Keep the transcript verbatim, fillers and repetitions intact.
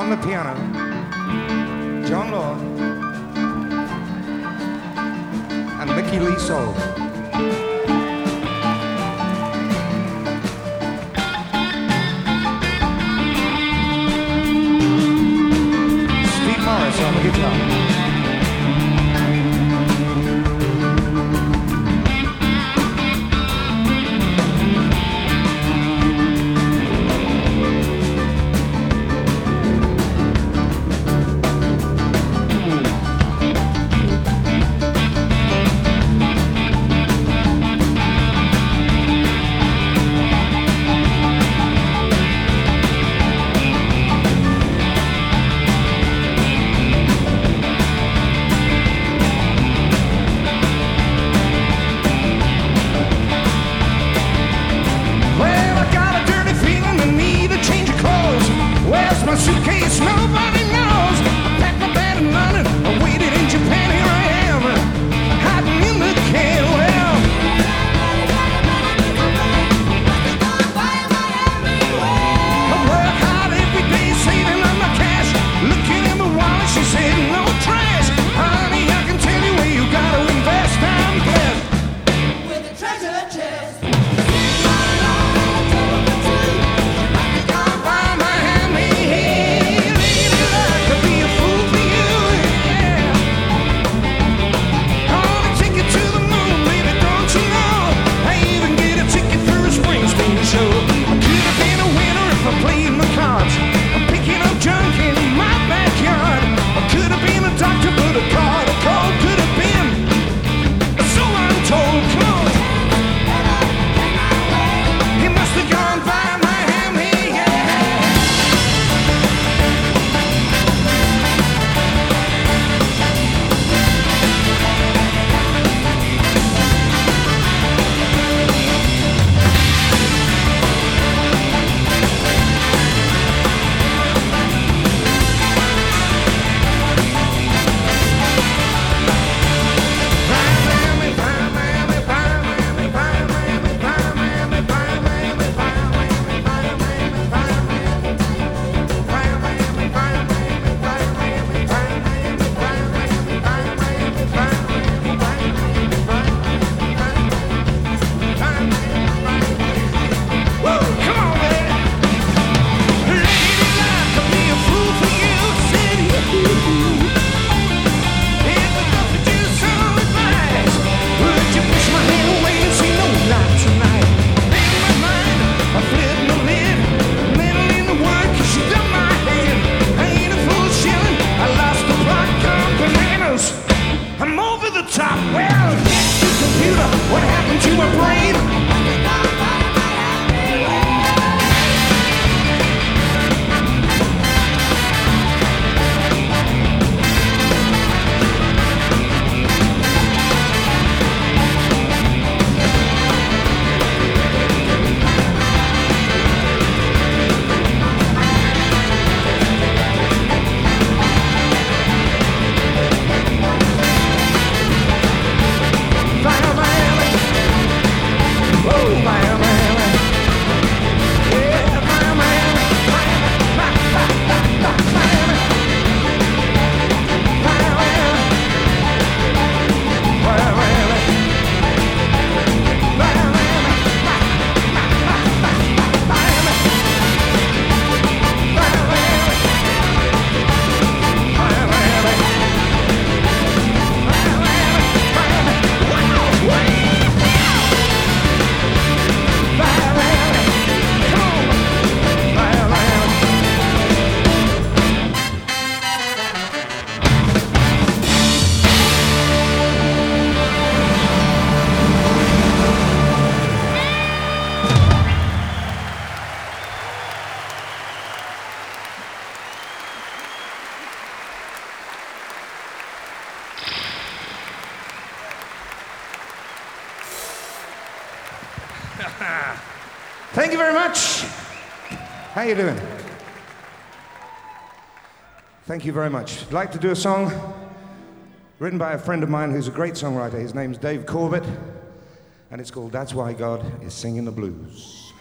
On the piano, John Lord and Mickey Lee Soul. Steve Morris on the guitar. My suitcase, nobody knows. I packed my bag in London, I waited in Japan, here I am, hiding in the can. Well, I work hard every day, saving up my cash. Looking in my wallet, she said, no trash. Honey, I can tell you where you gotta invest. I'm blessed with a treasure chest. I'm over the top. Well, get the computer. What happened to my brain? Thank you very much. How you doing? Thank you very much. I'd like to do a song written by a friend of mine who's a great songwriter. His name's Dave Corbett, and it's called That's Why God is Singing the Blues.